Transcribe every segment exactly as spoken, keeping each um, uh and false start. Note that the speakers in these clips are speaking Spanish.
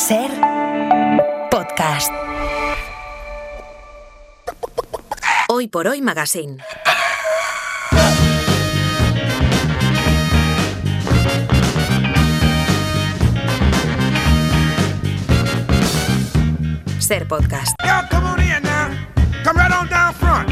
Ser podcast. Hoy por Hoy Magazine. Ser podcast. Yo, come on in now. Come right on down front.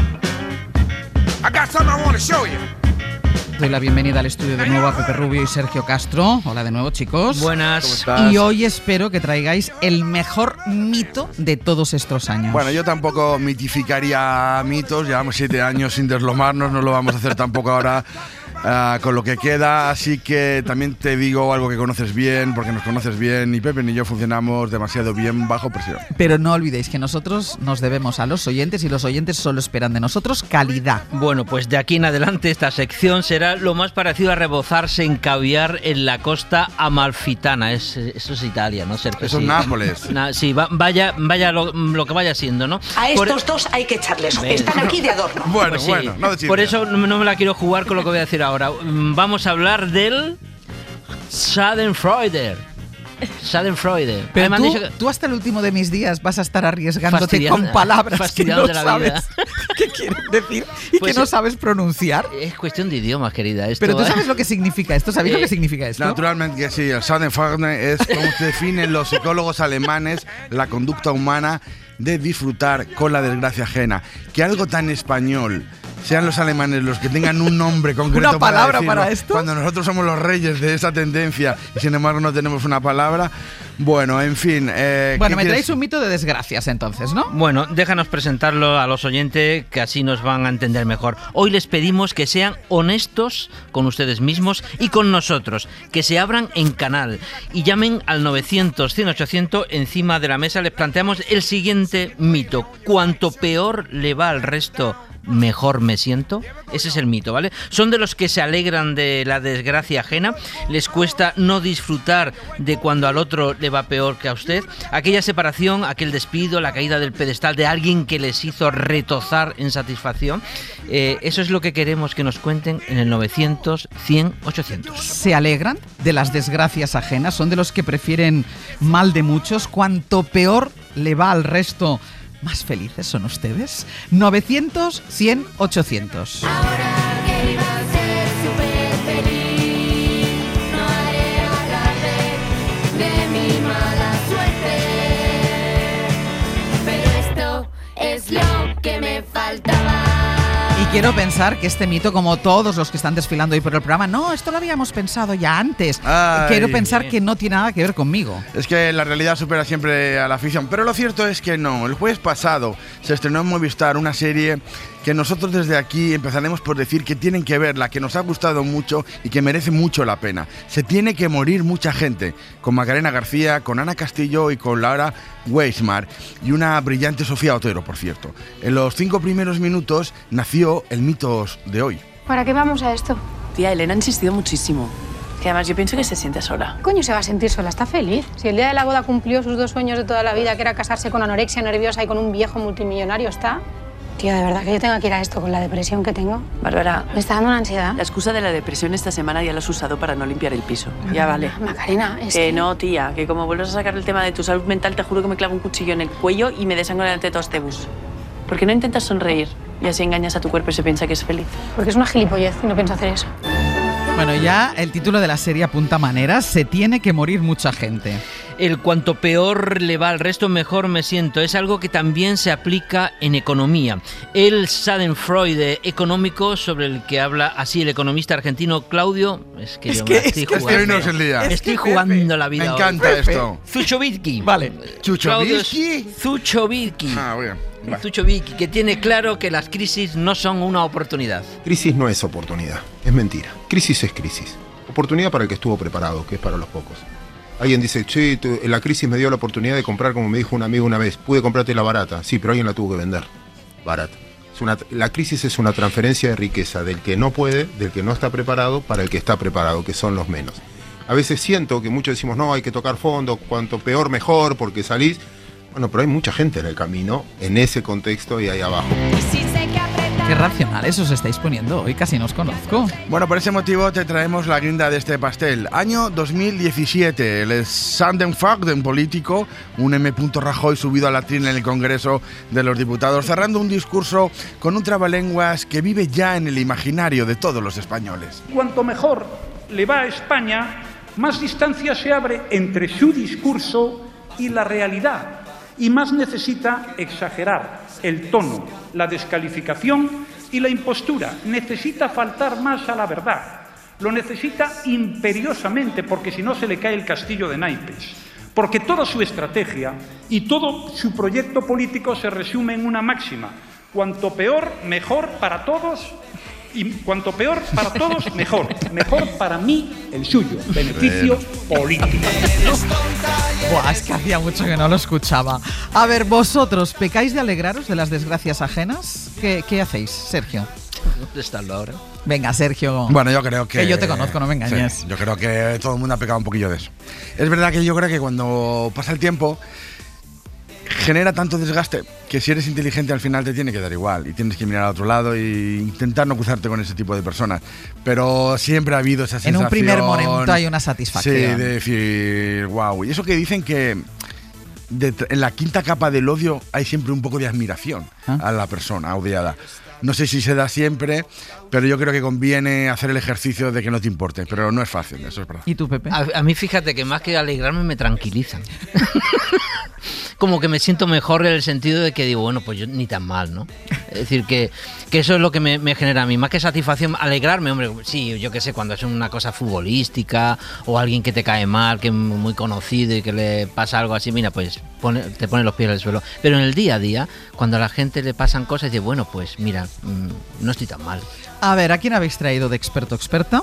I got something I want to show you. Doy la bienvenida al estudio de nuevo a Pepe Rubio y Sergio Castro. Hola de nuevo, chicos. Buenas. Y hoy espero que traigáis el mejor mito de todos estos años. Bueno, yo tampoco mitificaría mitos. Llevamos siete años sin deslomarnos. No lo vamos a hacer tampoco ahora uh, con lo que queda. Así que también te digo algo que conoces bien, porque nos conoces bien. Ni Pepe ni yo funcionamos demasiado bien bajo presión. Pero no olvidéis que nosotros nos debemos a los oyentes y los oyentes solo esperan de nosotros calidad. Bueno, pues de aquí en adelante esta sección será lo más parecido a rebozarse en caviar en la costa amalfitana. Es, eso es Italia, ¿no, Sergio? Eso es sí. Nápoles. Na, sí, va, vaya, vaya lo, lo que vaya siendo, ¿no? A Por, estos dos hay que echarles. Ven. Están aquí de adorno. Bueno, pues sí, bueno, no de por eso no, no me la quiero jugar con lo que voy a decir ahora. Vamos a hablar del Schadenfreude. Schadenfreude. Pero Ay, tú, dicho que... tú hasta el último de mis días vas a estar arriesgándote Fastidiando- con palabras que fastidiando no de la sabes vida. qué quieren decir y Pues que no sí. sabes pronunciar. Es cuestión de idiomas, querida. Esto, Pero tú ¿eh? sabes lo que significa esto. ¿Sabéis lo que significa esto? Naturalmente que sí. El Schadenfreude es como se definen los psicólogos alemanes la conducta humana de disfrutar con la desgracia ajena. Que algo tan español sean los alemanes los que tengan un nombre concreto ¿Una palabra para, decirlo, para esto? cuando nosotros somos los reyes de esa tendencia y sin embargo no tenemos una palabra. Bueno, en fin. Eh, Bueno, me ¿qué traéis quieres? un mito de desgracias entonces, ¿no? Bueno, déjanos presentarlo a los oyentes que así nos van a entender mejor. Hoy les pedimos que sean honestos con ustedes mismos y con nosotros, que se abran en canal y llamen al novecientos, cien, ochocientos. Encima de la mesa les planteamos el siguiente mito. Cuanto peor le va al resto, mejor me siento. Ese es el mito, ¿vale? Son de los que se alegran de la desgracia ajena, les cuesta no disfrutar de cuando al otro le va peor que a usted. Aquella separación, aquel despido, la caída del pedestal de alguien que les hizo retozar en satisfacción. Eh, eso es lo que queremos que nos cuenten en el novecientos, cien, ochocientos. Se alegran de las desgracias ajenas, son de los que prefieren mal de muchos. Cuanto peor le va al resto, más felices son ustedes. novecientos, cien, ochocientos. Ahora que iba a ser súper feliz, no haré alarde de mi mala suerte, pero esto es lo que me faltaba. Y quiero pensar que este mito, como todos los que están desfilando hoy por el programa, no, esto lo habíamos pensado ya antes. Ay. Quiero pensar que no tiene nada que ver conmigo. Es que la realidad supera siempre a la ficción. Pero lo cierto es que no. El jueves pasado se estrenó en Movistar una serie que nosotros desde aquí empezaremos por decir que tienen que verla, que nos ha gustado mucho y que merece mucho la pena. Se tiene que morir mucha gente. Con Macarena García, con Ana Castillo y con Laura Weismar. Y una brillante Sofía Otero, por cierto. En los cinco primeros minutos nació el mito de hoy. ¿Para qué vamos a esto? Tía, Elena ha insistido muchísimo. Que además yo pienso que se siente sola. Coño, se va a sentir sola, está feliz. Si el día de la boda cumplió sus dos sueños de toda la vida, que era casarse con anorexia nerviosa y con un viejo multimillonario, está... Tía, de verdad que yo tengo que ir a esto con la depresión que tengo. Bárbara, Me está dando una ansiedad. la excusa de la depresión esta semana ya la has usado para no limpiar el piso. Ya vale. Macarena, es Que que... no, tía, que como vuelvas a sacar el tema de tu salud mental, te juro que me clavo un cuchillo en el cuello y me desangro delante de todos este bus. ¿Por qué no intentas sonreír y así engañas a tu cuerpo y se piensa que es feliz? Porque es una gilipollez y no pienso hacer eso. Bueno, ya el título de la serie apunta maneras. Se tiene que morir mucha gente. El cuanto peor le va al resto, mejor me siento. Es algo que también se aplica en economía. El Schadenfreude económico, sobre el que habla así el economista argentino Claudio. Es que Es yo que- me la es estoy que jugando. hoy no es el día. Me Es estoy que, jugando Pepe, la vida. Me hoy. encanta esto. Zuchovitsky. Vale. ¿Chuchovitsky? Zuchovitsky. Ah, bien. Va. Zuchovitsky, que tiene claro que las crisis no son una oportunidad. Crisis no es oportunidad, es mentira. Crisis es crisis. Oportunidad para el que estuvo preparado, que es para los pocos. Alguien dice, che, tu- la crisis me dio la oportunidad de comprar, como me dijo un amigo una vez, pude comprarte la barata. Sí, pero alguien la tuvo que vender. Barata. Es una, la crisis es una transferencia de riqueza del que no puede, del que no está preparado, para el que está preparado, que son los menos. A veces siento que muchos decimos, no, hay que tocar fondo, cuanto peor mejor, porque salís. Bueno, pero hay mucha gente en el camino, en ese contexto y ahí abajo. Y si sé que apretar Qué racionales os estáis poniendo hoy, casi no os conozco. Bueno, por ese motivo te traemos la guinda de este pastel. Año dos mil diecisiete, el Sandenfag de un político, un M. Rajoy subido a la trina en el Congreso de los Diputados, cerrando un discurso con un trabalenguas que vive ya en el imaginario de todos los españoles. Cuanto mejor le va a España, más distancia se abre entre su discurso y la realidad, y más necesita exagerar el tono, la descalificación y la impostura. Necesita faltar más a la verdad. Lo necesita imperiosamente, porque si no se le cae el castillo de naipes. Porque toda su estrategia y todo su proyecto político se resume en una máxima: cuanto peor, mejor para todos. Y cuanto peor para todos, mejor. Mejor para mí, el suyo. Beneficio político. Buah, es que hacía mucho que no lo escuchaba. A ver, vosotros, ¿pecáis de alegraros de las desgracias ajenas? ¿Qué, qué hacéis, Sergio? ¿Dónde estás ahora? Venga, Sergio. Bueno, yo creo que... Que yo te conozco, no me engañes. Sí, yo creo que todo el mundo ha pecado un poquillo de eso. Es verdad que yo creo que cuando pasa el tiempo genera tanto desgaste que si eres inteligente al final te tiene que dar igual y tienes que mirar al otro lado e intentar no cruzarte con ese tipo de personas. Pero siempre ha habido esa sensación. En un primer momento hay una satisfacción. Sí, de decir, wow. Y eso que dicen que de, en la quinta capa del odio hay siempre un poco de admiración ¿Ah? a la persona odiada. No sé si se da siempre, pero yo creo que conviene hacer el ejercicio de que no te importe, pero no es fácil, eso es verdad. ¿Y tú, Pepe? A, a mí fíjate que más que alegrarme me tranquilizan. Como que me siento mejor en el sentido de que digo, bueno, pues yo ni tan mal, ¿no? Es decir, que, que eso es lo que me, me genera a mí, más que satisfacción, alegrarme, hombre, sí, yo qué sé, cuando es una cosa futbolística o alguien que te cae mal, que es muy conocido y que le pasa algo así, mira, pues pone, te pone los pies en el suelo. Pero en el día a día, cuando a la gente le pasan cosas, dice, bueno, pues mira, mmm, no estoy tan mal. A ver, ¿a quién habéis traído de experto experta?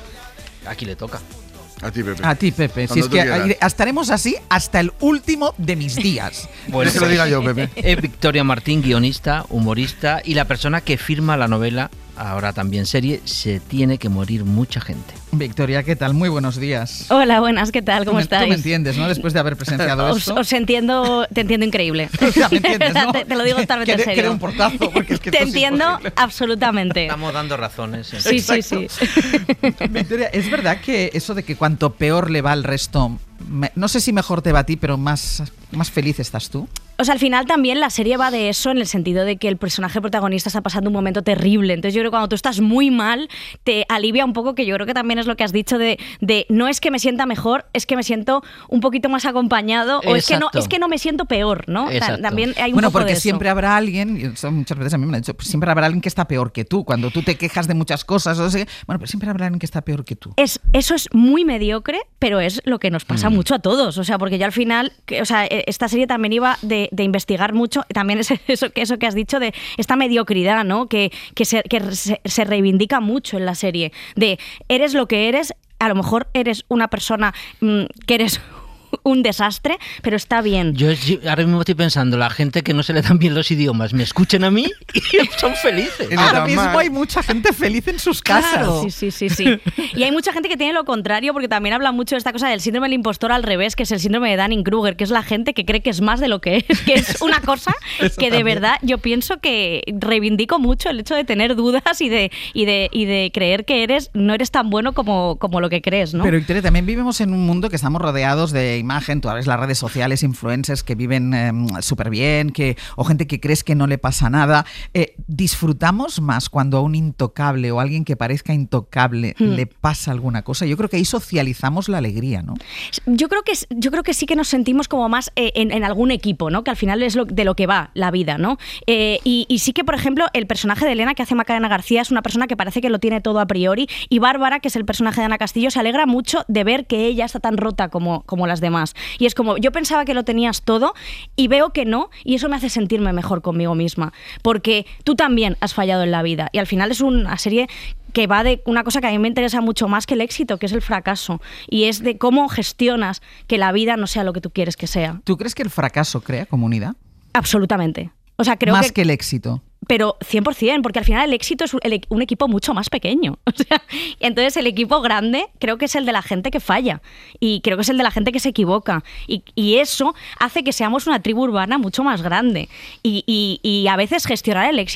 Aquí le toca. A ti, Pepe. A ti, Pepe. Si es que estaremos así hasta el último de mis días. Bueno, que lo diga yo, Pepe. Es Victoria Martín, guionista, humorista y la persona que firma la novela, ahora también serie, Se tiene que morir mucha gente. Victoria, ¿qué tal? Muy buenos días. Hola, buenas, ¿qué tal? ¿Cómo tú estáis? Tú me entiendes, ¿no? Después de haber presenciado os, esto. Os entiendo, te entiendo increíble. O sea, ¿me entiendes, no? te, te lo digo totalmente en serio. Que dé un portazo, porque es que te esto entiendo es imposible. Absolutamente. Estamos dando razones. Sí, sí, sí, sí. Victoria, ¿es verdad que eso de que cuanto peor le va al resto, me, no sé si mejor te va a ti, pero más, más feliz estás tú? O sea, al final también la serie va de eso, en el sentido de que el personaje protagonista está pasando un momento terrible. Entonces yo creo que cuando tú estás muy mal, te alivia un poco, que yo creo que también es lo que has dicho de, de no es que me sienta mejor, es que me siento un poquito más acompañado. O es que, no, es que no me siento peor, ¿no? Exacto. También hay un bueno, poco porque de eso. siempre habrá alguien, y eso muchas veces a mí me lo han dicho, pues siempre habrá alguien que está peor que tú. Cuando tú te quejas de muchas cosas, o sea, bueno, pero siempre habrá alguien que está peor que tú. Es, eso es muy mediocre, pero es lo que nos pasa mm. mucho a todos. O sea, porque ya al final, que, o sea, esta serie también iba de, de investigar mucho. También es eso que, eso que has dicho de esta mediocridad, ¿no? Que, que, se, que se, se reivindica mucho en la serie. De eres lo que eres, a lo mejor eres una persona mmm, que eres un desastre, pero está bien. Yo, yo ahora mismo estoy pensando, la gente que no se le dan bien los idiomas, me escuchan a mí y son felices. Ahora mismo hay mucha gente feliz en sus casas. Claro. Sí, sí, sí, sí. Y hay mucha gente que tiene lo contrario, porque también habla mucho de esta cosa del síndrome del impostor al revés, que es el síndrome de Dunning-Kruger, que es la gente que cree que es más de lo que es, que es una cosa que de verdad yo pienso que reivindico mucho el hecho de tener dudas y de, y de, y de creer que eres no eres tan bueno como, como lo que crees, ¿no? Pero Victoria, también vivimos en un mundo que estamos rodeados de imagen, tú ves las redes sociales, influencers que viven eh, súper bien, que, o gente que crees que no le pasa nada. Eh, ¿Disfrutamos más cuando a un intocable o a alguien que parezca intocable hmm. le pasa alguna cosa? Yo creo que ahí socializamos la alegría, ¿no? Yo creo que, yo creo que sí que nos sentimos como más eh, en, en algún equipo, ¿no? Que al final es lo, de lo que va la vida, ¿no? Eh, y, y sí que, por ejemplo, el personaje de Elena que hace Macarena García es una persona que parece que lo tiene todo a priori, y Bárbara, que es el personaje de Ana Castillo, se alegra mucho de ver que ella está tan rota como, como las demás. Y es como, yo pensaba que lo tenías todo y veo que no, y eso me hace sentirme mejor conmigo misma, porque tú también has fallado en la vida, y al final es una serie que va de una cosa que a mí me interesa mucho más que el éxito, que es el fracaso, y es de cómo gestionas que la vida no sea lo que tú quieres que sea. ¿Tú crees que el fracaso crea comunidad? Absolutamente. O sea, creo más que, que el éxito. Pero cien por ciento, porque al final el éxito es un equipo mucho más pequeño. O sea, entonces el equipo grande creo que es el de la gente que falla, y creo que es el de la gente que se equivoca, y, y eso hace que seamos una tribu urbana mucho más grande, y, y, y a veces gestionar el éxito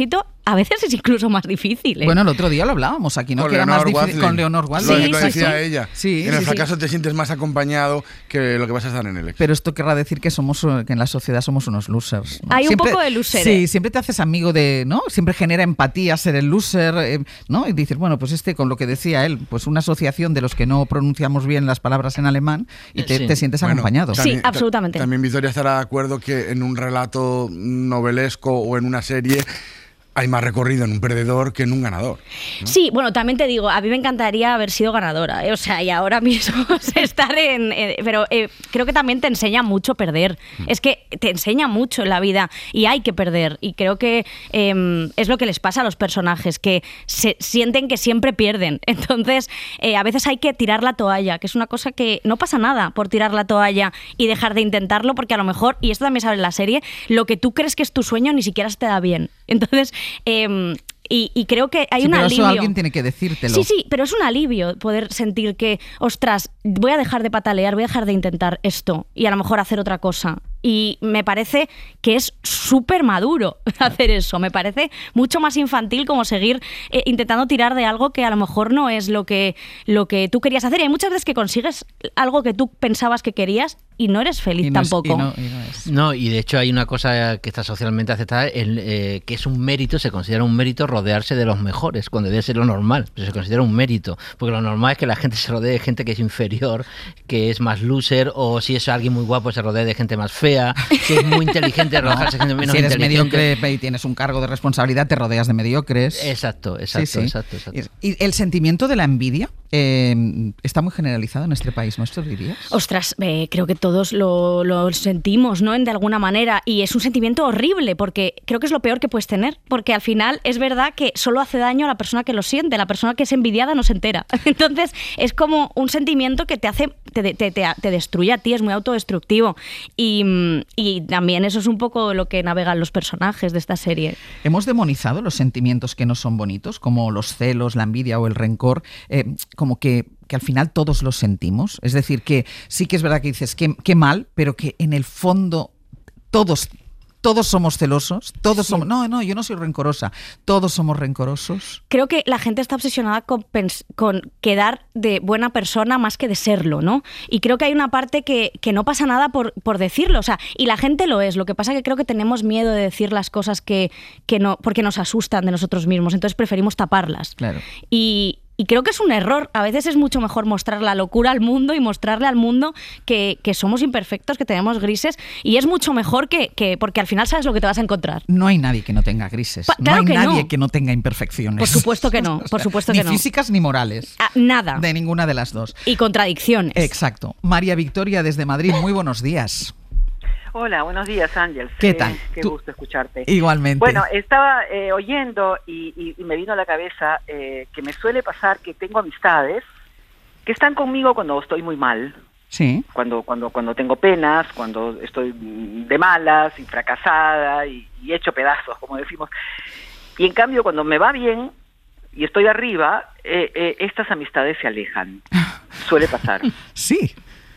a veces es incluso más difícil. ¿eh? Bueno, el otro día lo hablábamos aquí, ¿no? Con que era Leonor más difícil Watling. con Leonor Lo, Watling. lo Sí, decía sí. ella. Sí, en el sí, fracaso sí. te sientes más acompañado que lo que vas a estar en el éxito. Pero esto querrá decir que somos que en la sociedad somos unos losers, ¿no? Hay un poco de loser, Sí, ¿eh? siempre te haces amigo de, ¿no? Siempre genera empatía ser el loser, eh, ¿no? Y dices, bueno, pues este, con lo que decía él, pues una asociación de los que no pronunciamos bien las palabras en alemán y te, Sí. te sientes Bueno, acompañado. Sí, también- ta- absolutamente. También Victoria estará de acuerdo que en un relato novelesco o en una serie hay más recorrido en un perdedor que en un ganador. Sí, bueno, también te digo, a mí me encantaría haber sido ganadora, ¿eh? O sea, y ahora mismo estar en... en- pero eh, creo que también te enseña mucho perder. Es que te enseña mucho en la vida y hay que perder. Y creo que eh, es lo que les pasa a los personajes, que se sienten que siempre pierden. Entonces, eh, a veces hay que tirar la toalla, que es una cosa que no pasa nada por tirar la toalla y dejar de intentarlo, porque a lo mejor, y esto también sale en la serie, lo que tú crees que es tu sueño ni siquiera se te da bien. Entonces... Eh, y, y creo que hay Sí, un pero alivio. eso alguien tiene que decírtelo. Sí, sí, pero es un alivio poder sentir que, ostras, voy a dejar de patalear, voy a dejar de intentar esto y a lo mejor hacer otra cosa. Y me parece que es súper maduro hacer eso. Me parece mucho más infantil como seguir eh, intentando tirar de algo que a lo mejor no es lo que, lo que tú querías hacer. Y hay muchas veces que consigues algo que tú pensabas que querías y no eres feliz Y no es- tampoco. y no- y no es. No, y de hecho hay una cosa que está socialmente aceptada, el, eh, que es un mérito, se considera un mérito rodearse de los mejores, cuando debe ser lo normal, pero se considera un mérito, porque lo normal es que la gente se rodee de gente que es inferior, que es más loser, o si es alguien muy guapo se rodee de gente más fea, si es muy inteligente rodearse de gente menos si eres inteligente. mediocre y tienes un cargo de responsabilidad, te rodeas de mediocres. Exacto, exacto, Sí, sí. exacto, exacto. Y el sentimiento de la envidia eh, está muy generalizado en este país, ¿no? ¿Esto dirías? Ostras, eh, creo que todos lo, lo sentimos, ¿no? De alguna manera. Y es un sentimiento horrible, porque creo que es lo peor que puedes tener. Porque al final es verdad que solo hace daño a la persona que lo siente. La persona que es envidiada no se entera. Entonces es como un sentimiento que te hace, te, te, te, te destruye a ti, es muy autodestructivo. Y, y también eso es un poco lo que navegan los personajes de esta serie. Hemos demonizado los sentimientos que no son bonitos, como los celos, la envidia o el rencor, eh, como que, que al final todos los sentimos. Es decir, que sí que es verdad que dices qué, qué mal, pero que en el fondo todos, todos somos celosos, todos Sí. somos... No, no, yo no soy rencorosa, todos somos rencorosos. Creo que la gente está obsesionada con, pens- con quedar de buena persona más que de serlo, ¿no? Y creo que hay una parte que, que no pasa nada por, por decirlo, o sea, y la gente lo es. Lo que pasa es que creo que tenemos miedo de decir las cosas que, que no, porque nos asustan de nosotros mismos, entonces preferimos taparlas. Claro. Y, y creo que es un error. A veces es mucho mejor mostrar la locura al mundo y mostrarle al mundo que, que somos imperfectos, que tenemos grises, y es mucho mejor que, que... porque al final sabes lo que te vas a encontrar. No hay nadie que no tenga grises. Pa- no claro hay que nadie no. que no tenga imperfecciones. Por supuesto que no, O por sea, supuesto ni que no. físicas ni morales. Ah, nada. De ninguna de las dos. Y contradicciones. Exacto. María Victoria desde Madrid, muy buenos días. Hola, buenos días, Ángel. ¿Qué Eh, tal? Qué Tú- gusto escucharte. Igualmente. Bueno, estaba eh, oyendo y, y- y me vino a la cabeza eh, que me suele pasar que tengo amistades que están conmigo cuando estoy muy mal, Sí. cuando cuando cuando tengo penas, cuando estoy mm, de malas y fracasada y, y hecho pedazos, como decimos. Y en cambio, cuando me va bien y estoy arriba, eh, eh, estas amistades se alejan. Suele pasar. Sí.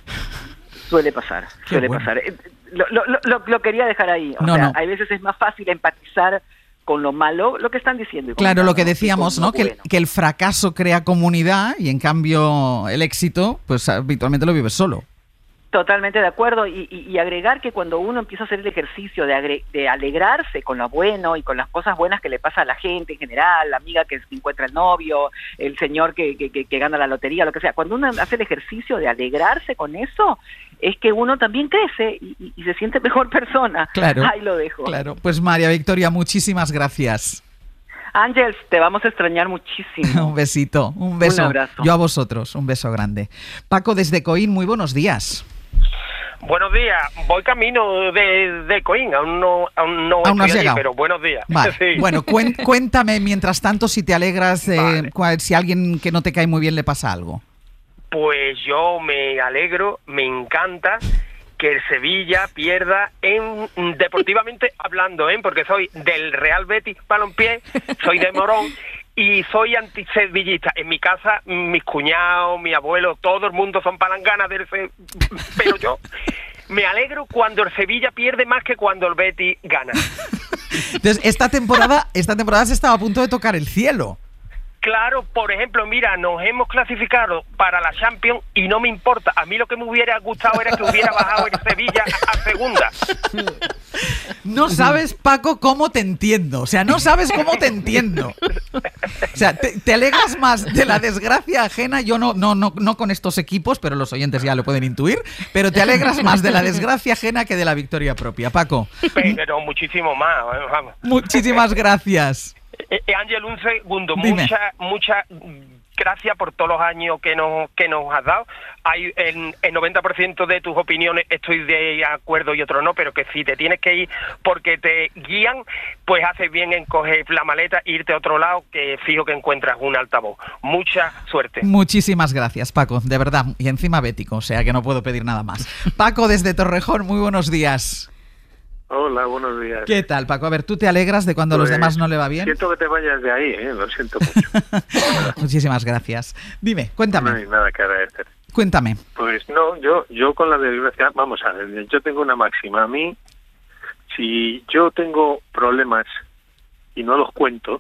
Suele pasar, Qué suele bueno. pasar. Eh, Lo, lo, lo, lo quería dejar ahí. O No, sea, no. hay veces es más fácil empatizar con lo malo, lo que están diciendo. y con Claro, lo que malo, y decíamos, con ¿no? lo Que el, bueno. que el fracaso crea comunidad y en cambio el éxito, pues habitualmente lo vives solo. Totalmente de acuerdo. Y, y, y agregar que cuando uno empieza a hacer el ejercicio de, agre- de alegrarse con lo bueno y con las cosas buenas que le pasa a la gente en general, la amiga que encuentra el novio, el señor que, que, que, que gana la lotería, lo que sea, cuando uno hace el ejercicio de alegrarse con eso, es que uno también crece y, y- y se siente mejor persona. Claro. Ahí lo dejo. Claro. Pues María Victoria, muchísimas gracias. Ángel, te vamos a extrañar muchísimo. Un besito, un beso. Un abrazo. Yo a vosotros, un beso grande. Paco desde Coín, muy buenos días. Buenos días, voy camino de, de Coín, aún no, aún no Aún no has estoy allí, llegado. pero buenos días. Vale. Sí. Bueno, cuen- cuéntame mientras tanto si te alegras, eh, Vale. cual- si a alguien que no te cae muy bien le pasa algo. Pues yo me alegro, me encanta que el Sevilla pierda en deportivamente hablando, ¿eh? Porque soy del Real Betis Balompié, soy de Morón y soy antisevillista. En mi casa, mis cuñados, mi abuelo, todo el mundo son palanganas del Se- pero yo me alegro cuando el Sevilla pierde más que cuando el Betis gana. Entonces, esta temporada, esta temporada se estaba a punto de tocar el cielo. Claro, por ejemplo, mira, nos hemos clasificado para la Champions y no me importa. A mí lo que me hubiera gustado era que hubiera bajado el Sevilla a, a segunda. No sabes, Paco, cómo te entiendo. O sea, no sabes cómo te entiendo. O sea, te, te alegras más de la desgracia ajena. Yo no, no, no, no con estos equipos, pero los oyentes ya lo pueden intuir. Pero te alegras más de la desgracia ajena que de la victoria propia, Paco. Pero muchísimo más, vamos. Muchísimas gracias. Eh, eh, Ángel, un segundo, Dime. mucha, mucha gracias por todos los años que nos que nos has dado. Hay en el noventa por ciento de tus opiniones estoy de acuerdo y otro no, pero que si te tienes que ir porque te guían, pues haces bien en coger la maleta e irte a otro lado, que fijo que encuentras un altavoz. Mucha suerte. Muchísimas gracias, Paco, de verdad. Y encima bético, o sea que no puedo pedir nada más. Paco, desde Torrejón, muy buenos días. Hola, buenos días. ¿Qué tal, Paco? A ver, ¿tú te alegras de cuando a Pues, los demás no le va bien? Siento que te vayas de ahí, ¿eh? Lo siento mucho. Muchísimas gracias. Dime, cuéntame. No hay nada que agradecer. Cuéntame. Pues no, yo yo con la desgracia, vamos a ver, yo tengo una máxima. A mí, si yo tengo problemas y no los cuento,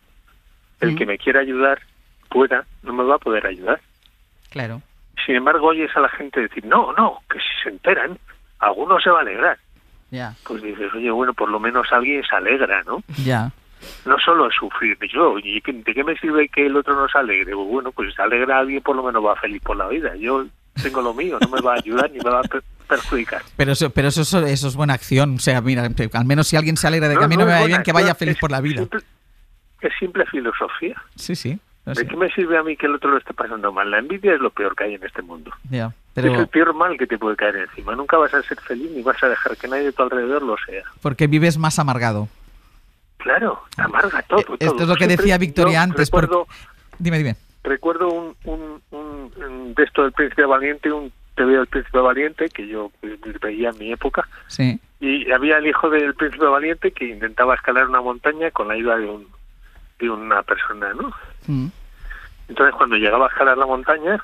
el Mm. que me quiera ayudar, pueda, no me va a poder ayudar. Claro. Sin embargo, oyes a la gente decir, no, no, que si se enteran, alguno se va a alegrar. Ya, Pues dices, oye, bueno, por lo menos alguien se alegra, ¿no? ya. No solo sufrir yo, ¿y qué- de qué me sirve que el otro no se alegre? Pues bueno, pues se alegra a alguien, por lo menos va feliz por la vida. Yo tengo lo mío, no me va a ayudar ni me va a per- perjudicar. Pero eso, pero eso, eso, eso es buena acción. O sea, mira, al menos si alguien se alegra de que No, a mí no no me es vaya buena bien, que vaya acción, feliz es por la vida. simple- es simple filosofía. Sí, sí. no ¿De sé. qué me sirve a mí que el otro lo esté pasando mal? La envidia es lo peor que hay en este mundo. Ya, Es el pero peor mal que te puede caer encima. Nunca vas a ser feliz ni vas a dejar que nadie de tu alrededor lo sea. porque vives más amargado. Claro, amarga todo. Esto todo. es lo que Siempre- decía Victoria yo antes. por- Recuerdo, Dime, dime. recuerdo un, un, un, un de esto del Príncipe Valiente, un T V del Príncipe Valiente, que yo eh, veía en mi época, Sí. y había el hijo del Príncipe Valiente que intentaba escalar una montaña con la ayuda de un de una persona, ¿no? Mm. Entonces cuando llegaba a escalar la montaña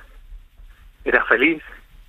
era feliz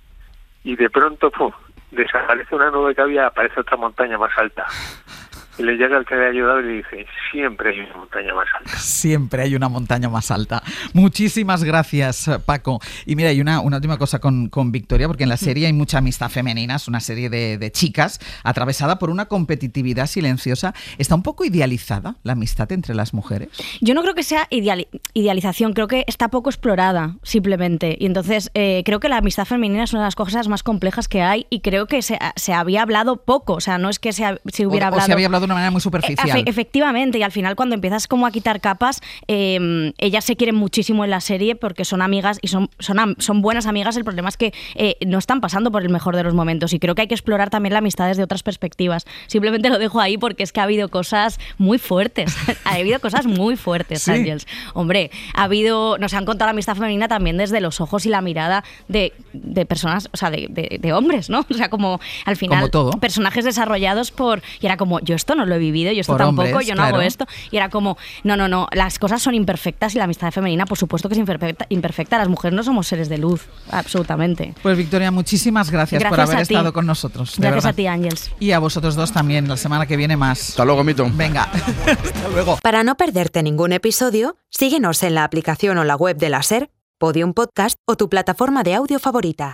y de pronto ¡pum!, desaparece una nube que había, aparece otra montaña más alta y le llega el que le ha ayudado y le dice, siempre hay una montaña más alta. Siempre hay una montaña más alta. Muchísimas gracias, Paco. Y mira, hay una, una última cosa con, con Victoria, porque en la serie hay mucha amistad femenina, es una serie de, de chicas atravesada por una competitividad silenciosa. ¿Está un poco idealizada la amistad entre las mujeres? Yo no creo que sea ideali- idealización, creo que está poco explorada, simplemente. Y entonces eh, creo que la amistad femenina es una de las cosas más complejas que hay y creo que se, se había hablado poco. O sea, no es que se, ha- se hubiera o, hablado... o se había hablado de una manera muy Eh, superficial. efe- efectivamente, y al final cuando empiezas como a quitar capas, eh, ellas se quieren muchísimo en la serie porque son amigas y son, son, am- son buenas amigas. El problema es que eh, no están pasando por el mejor de los momentos y creo que hay que explorar también la amistad desde otras perspectivas. Simplemente lo dejo ahí porque es que ha habido cosas muy fuertes. ha habido cosas muy fuertes, Sí. Ángels. Hombre, ha habido, nos han contado la amistad femenina también desde los ojos y la mirada de, de personas, o sea, de, de- de hombres, ¿no? O sea, como al final Como todo. personajes desarrollados por... Y era como, yo esto no lo he vivido, yo esto Por tampoco, hombres, yo no hago claro. esto. Y era como, no, no, no, las cosas son imperfectas y la amistad femenina, por supuesto que es imperfecta. imperfecta. Las mujeres no somos seres de luz, absolutamente. Pues Victoria, muchísimas gracias, por Gracias haber a ti. estado con nosotros. de Gracias verdad. a ti, Ángels. Y a vosotros dos también, la semana que viene más. Hasta luego, Mito. Venga, hasta luego. Para no perderte ningún episodio, síguenos en la aplicación o la web de la SER, Podium Podcast o tu plataforma de audio favorita.